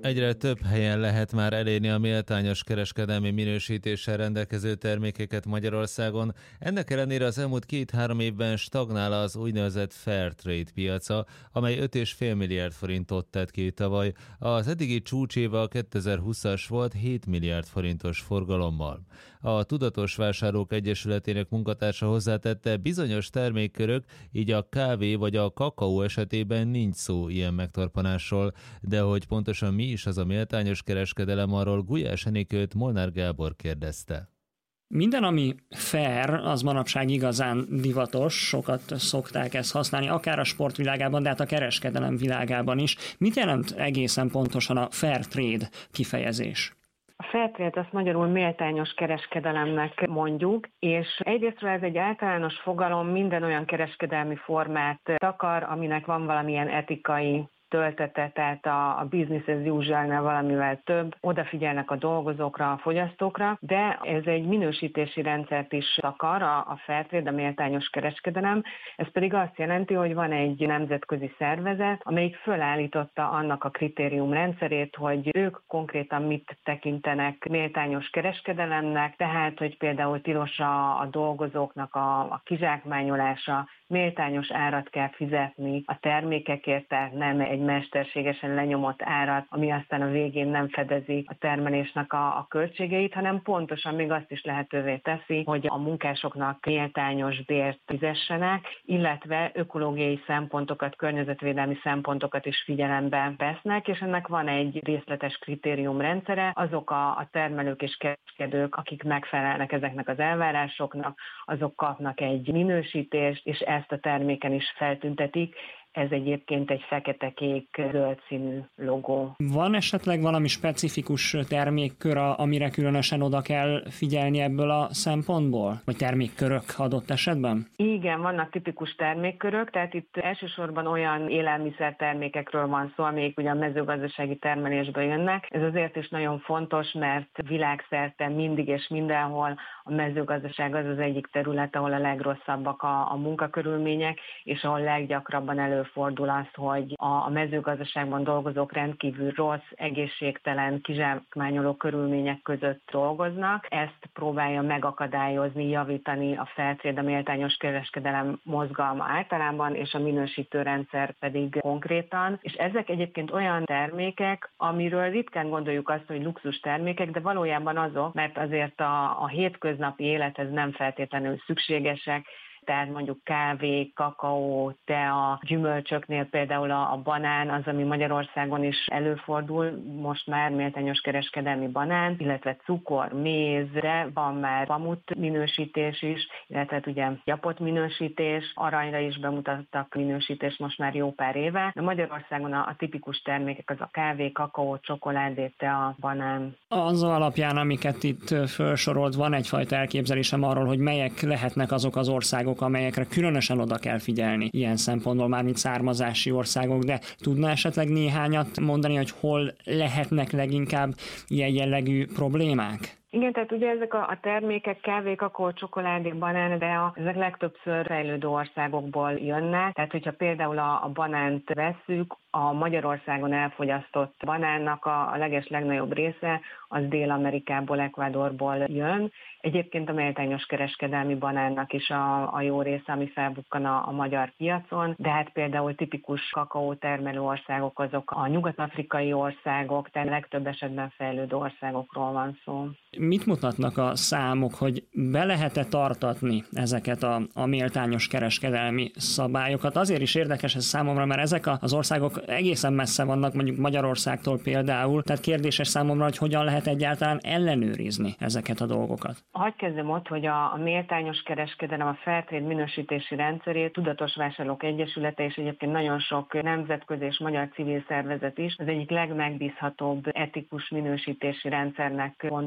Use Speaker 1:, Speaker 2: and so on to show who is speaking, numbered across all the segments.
Speaker 1: Egyre több helyen lehet már elérni a méltányos kereskedelmi minősítéssel rendelkező termékeket Magyarországon. Ennek ellenére az elmúlt 2-3 évben stagnál az úgynevezett Fairtrade piaca, amely 5,5 milliárd forintot tett ki tavaly. Az eddigi csúcséve a 2020-as volt 7 milliárd forintos forgalommal. A Tudatos Vásárlók Egyesületének munkatársa hozzátette, bizonyos termékkörök, így a kávé vagy a kakaó esetében nincs szó ilyen megtorpanásról, de hogy pontosan mi is az a méltányos kereskedelem, arról Gulyás Enikőt Molnár Gábor kérdezte.
Speaker 2: Minden, ami fair, az manapság igazán divatos, sokat szokták ezt használni, akár a sportvilágában, de hát a kereskedelem világában is. Mit jelent egészen pontosan a fair trade kifejezés?
Speaker 3: A Fairtrade azt magyarul méltányos kereskedelemnek mondjuk, és egyrésztről ez egy általános fogalom, minden olyan kereskedelmi formát takar, aminek van valamilyen etikai töltete, tehát a business as usual-nál valamivel több, odafigyelnek a dolgozókra, a fogyasztókra, de ez egy minősítési rendszert is takar, a Fairtrade, a méltányos kereskedelem. Ez pedig azt jelenti, hogy van egy nemzetközi szervezet, amelyik fölállította annak a kritériumrendszerét, hogy ők konkrétan mit tekintenek méltányos kereskedelemnek, tehát, hogy például tilos a dolgozóknak a kizsákmányolása, méltányos árat kell fizetni a termékekért, tehát nem egy mesterségesen lenyomott árat, ami aztán a végén nem fedezi a termelésnek a költségeit, hanem pontosan még azt is lehetővé teszi, hogy a munkásoknak méltányos bért fizessenek, illetve ökológiai szempontokat, környezetvédelmi szempontokat is figyelembe vesznek, és ennek van egy részletes kritériumrendszere. Azok a termelők és kereskedők, akik megfelelnek ezeknek az elvárásoknak, azok kapnak egy minősítést, és ezt a terméken is feltüntetik. Ez egyébként egy fekete-kék-zöld színű logó.
Speaker 2: Van esetleg valami specifikus termékkör, amire különösen oda kell figyelni ebből a szempontból? Vagy termékkörök adott esetben?
Speaker 3: Igen, vannak tipikus termékkörök, tehát itt elsősorban olyan élelmiszertermékekről van szó, amelyek ugye a mezőgazdasági termelésből jönnek. Ez azért is nagyon fontos, mert világszerte mindig és mindenhol a mezőgazdaság az egyik terület, ahol a legrosszabbak a munkakörülmények, és ahol leggyakrabban előfordul az, hogy a mezőgazdaságban dolgozók rendkívül rossz, egészségtelen, kizsákmányoló körülmények között dolgoznak. Ezt próbálja megakadályozni, javítani a Fairtrade, a méltányos kereskedelem mozgalma általában, és a minősítőrendszer pedig konkrétan. És ezek egyébként olyan termékek, amiről ritkán gondoljuk azt, hogy luxus termékek, de valójában azok, mert azért a hétköznapi élethez nem feltétlenül szükségesek, tehát mondjuk kávé, kakaó, tea, gyümölcsöknél például a banán, az, ami Magyarországon is előfordul, most már méltányos kereskedelmi banán, illetve cukor, méz, de van már pamut minősítés is, illetve ugye gyapot minősítés, aranyra is bemutattak minősítést most már jó pár éve. De Magyarországon a tipikus termékek az a kávé, kakaó, csokoládé, tea, banán.
Speaker 2: Az alapján, amiket itt felsorolt, van egyfajta elképzelésem arról, hogy melyek lehetnek azok az országok, amelyekre különösen oda kell figyelni ilyen szempontból, már mint származási országok, de tudna esetleg néhányat mondani, hogy hol lehetnek leginkább ilyen jellegű problémák?
Speaker 3: Igen, tehát ugye ezek a termékek, kávé, kakaó, csokoládé, banán, de ezek legtöbbször fejlődő országokból jönnek. Tehát, hogyha például a banánt vesszük, a Magyarországon elfogyasztott banánnak a legnagyobb része az Dél-Amerikából, Ecuadorból jön. Egyébként a méltányos kereskedelmi banánnak is a jó része, ami felbukkan a magyar piacon, de hát például tipikus kakaó termelő országok azok a nyugat-afrikai országok, tehát legtöbb esetben fejlődő országokról van szó.
Speaker 2: Mit mutatnak a számok, hogy be lehet-e tartatni ezeket a méltányos kereskedelmi szabályokat? Azért is érdekes ez számomra, mert ezek az országok egészen messze vannak, mondjuk Magyarországtól például, tehát kérdéses számomra, hogy hogyan lehet egyáltalán ellenőrizni ezeket a dolgokat.
Speaker 3: Hadd kezdem ott, hogy a méltányos kereskedelem, a Fairtrade minősítési rendszerét Tudatos Vásárlók Egyesülete és egyébként nagyon sok nemzetközi és magyar civil szervezet is az egyik legmegbízhatóbb etikus minősítési rendszernek gondolja a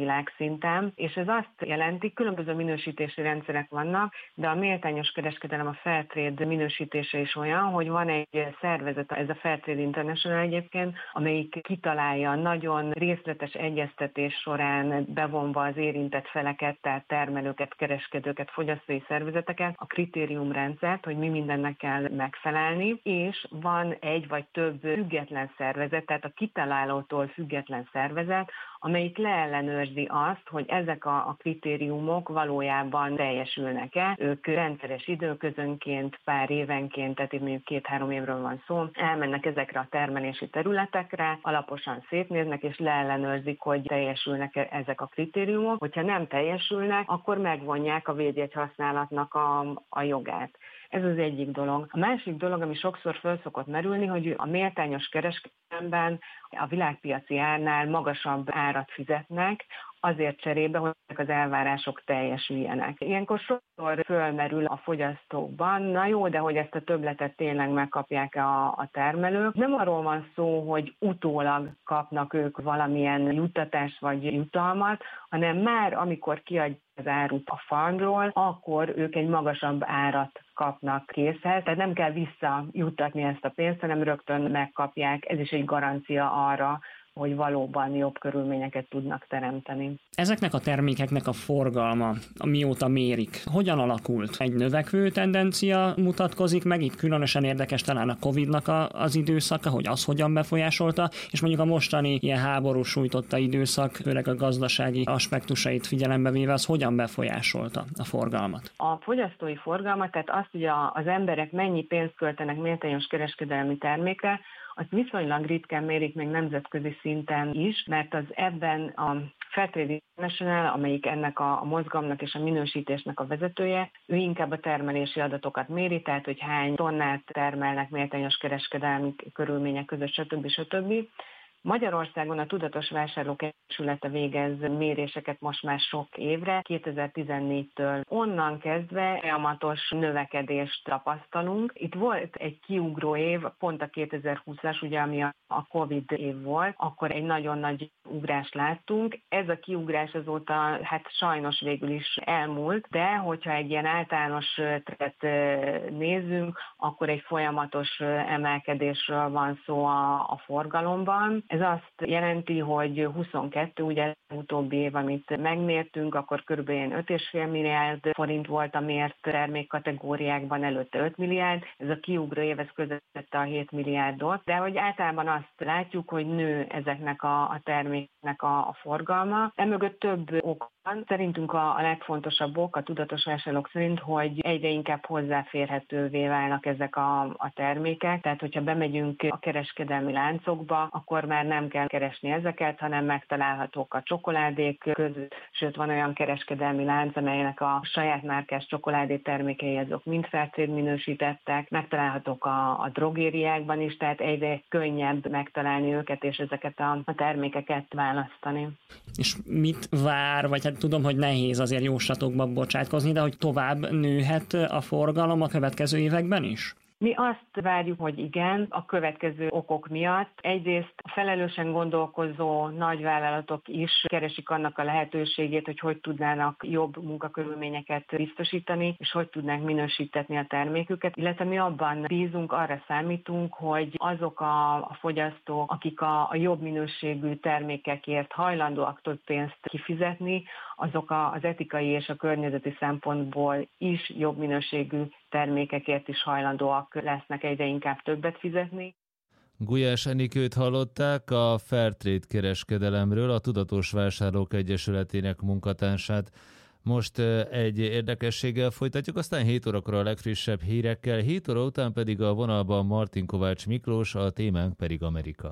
Speaker 3: világszinten, és ez azt jelenti, különböző minősítési rendszerek vannak, de a méltányos kereskedelem, a Fairtrade minősítése is olyan, hogy van egy szervezet, ez a Fairtrade International egyébként, amelyik kitalálja nagyon részletes egyeztetés során bevonva az érintett feleket, tehát termelőket, kereskedőket, fogyasztói szervezeteket, a kritériumrendszert, hogy mi mindennek kell megfelelni, és van egy vagy több független szervezet, tehát a kitalálótól független szervezet, amelyik leellenőrzi azt, hogy ezek a kritériumok valójában teljesülnek-e. Ők rendszeres időközönként, pár évenként, tehát itt mondjuk 2-3 évről van szó, elmennek ezekre a termelési területekre, alaposan szétnéznek, és leellenőrzik, hogy teljesülnek ezek a kritériumok. Hogyha nem teljesülnek, akkor megvonják a védjegy használatnak a jogát. Ez az egyik dolog. A másik dolog, ami sokszor föl szokott merülni, hogy a méltányos kereskedelemben a világpiaci árnál magasabb árat fizetnek, azért cserébe, hogy az elvárások teljesüljenek. Ilyenkor sokszor fölmerül a fogyasztókban, na jó, de hogy ezt a többletet tényleg megkapják a termelők. Nem arról van szó, hogy utólag kapnak ők valamilyen juttatást vagy jutalmat, hanem már amikor kiadják az árut a farmról, akkor ők egy magasabb árat kapnak készhez, tehát nem kell visszajuttatni ezt a pénzt, hanem rögtön megkapják. Ez is egy garancia arra, hogy valóban jobb körülményeket tudnak teremteni.
Speaker 2: Ezeknek a termékeknek a forgalma, mióta mérik, hogyan alakult? Egy növekvő tendencia mutatkozik meg, itt különösen érdekes talán a Covid-nak az időszaka, hogy az hogyan befolyásolta, és mondjuk a mostani ilyen háborús sújtotta időszak, főleg a gazdasági aspektusait figyelembe véve, az hogyan befolyásolta a forgalmat?
Speaker 3: A fogyasztói forgalmat, tehát azt, hogy az emberek mennyi pénzt költenek méltányos kereskedelmi termékre, azt viszonylag ritkán mérik még nemzetközi szinten is, mert az ebben a Fairtrade International, amelyik ennek a mozgalomnak és a minősítésnek a vezetője, ő inkább a termelési adatokat méri, tehát hogy hány tonnát termelnek méltányos kereskedelmi körülmények között, stb. Magyarországon a Tudatos Vásárlók Egyesülete végez méréseket most már sok évre, 2014-től. Onnan kezdve folyamatos növekedést tapasztalunk. Itt volt egy kiugró év, pont a 2020-as, ugye, ami a Covid év volt, akkor egy nagyon nagy ugrást láttunk. Ez a kiugrás azóta hát sajnos végül is elmúlt, de hogyha egy ilyen általános trendet nézzünk, akkor egy folyamatos emelkedésről van szó a forgalomban. Ez azt jelenti, hogy 22, ugye utóbbi év, amit megmértünk, akkor kb. 5,5 milliárd forint volt a mért termékkategóriákban, előtte 5 milliárd, ez a kiugró év, ez közelítette a 7 milliárdot, de hogy általában azt látjuk, hogy nő ezeknek a terméknek a forgalma. Emögött több ok van. Szerintünk a legfontosabb ok a tudatos vásárlók szerint, hogy egyre inkább hozzáférhetővé válnak ezek a termékek, tehát hogyha bemegyünk a kereskedelmi láncokba, akkor már nem kell keresni ezeket, hanem megtalálhatók a csokoládék között, sőt van olyan kereskedelmi lánc, amelynek a saját márkás csokoládé termékei azok mind Fairtrade minősítettek, megtalálhatók a drogériákban is, tehát egyre könnyebb megtalálni őket és ezeket a termékeket választani.
Speaker 2: És mit vár, vagy hát tudom, hogy nehéz azért jóslatokba bocsátkozni, de hogy tovább nőhet a forgalom a következő években is?
Speaker 3: Mi azt várjuk, hogy igen, a következő okok miatt. Egyrészt a felelősen gondolkozó nagyvállalatok is keresik annak a lehetőségét, hogy tudnának jobb munkakörülményeket biztosítani, és hogy tudnák minősítetni a terméküket, illetve mi abban bízunk, arra számítunk, hogy azok a fogyasztók, akik a jobb minőségű termékekért hajlandóak több pénzt kifizetni, azok az etikai és a környezeti szempontból is jobb minőségű termékekért is hajlandóak lesznek egyre inkább többet fizetni.
Speaker 1: Gulyás Enikőt hallották, a Fairtrade kereskedelemről, a Tudatos Vásárlók Egyesületének munkatársát. Most egy érdekességgel folytatjuk, aztán 7 órakor a legfrissebb hírekkel, 7 óra után pedig a vonalban Martin Kovács Miklós, a témánk pedig Amerika.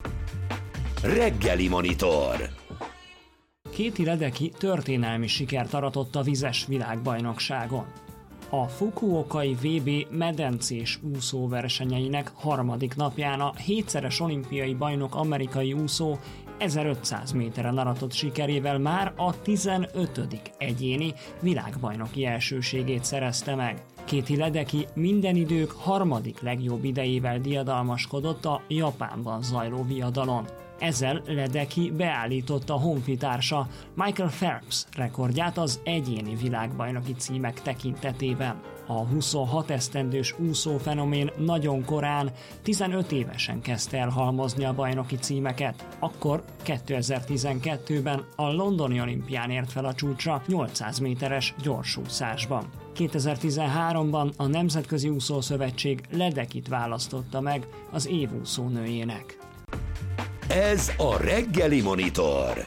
Speaker 4: Reggeli Monitor.
Speaker 2: Katie Ledecky történelmi sikert aratott a vizes világbajnokságon. A Fukuokai VB medencés úszóversenyeinek harmadik napján a 7-szeres olimpiai bajnok amerikai úszó 1500 méteren aratott sikerével már a 15. egyéni világbajnoki elsőségét szerezte meg. Katie Ledecky minden idők harmadik legjobb idejével diadalmaskodott a Japánban zajló viadalon. Ezzel Ledecky beállította honfitársa Michael Phelps rekordját az egyéni világbajnoki címek tekintetében. A 26 esztendős úszófenomén nagyon korán, 15 évesen kezdte el halmozni a bajnoki címeket. Akkor 2012-ben a londoni olimpián ért fel a csúcsra 800 méteres gyorsúszásban. 2013-ban a Nemzetközi Úszószövetség Ledecyt választotta meg az év úszónőjének.
Speaker 4: Ez a Reggeli Monitor.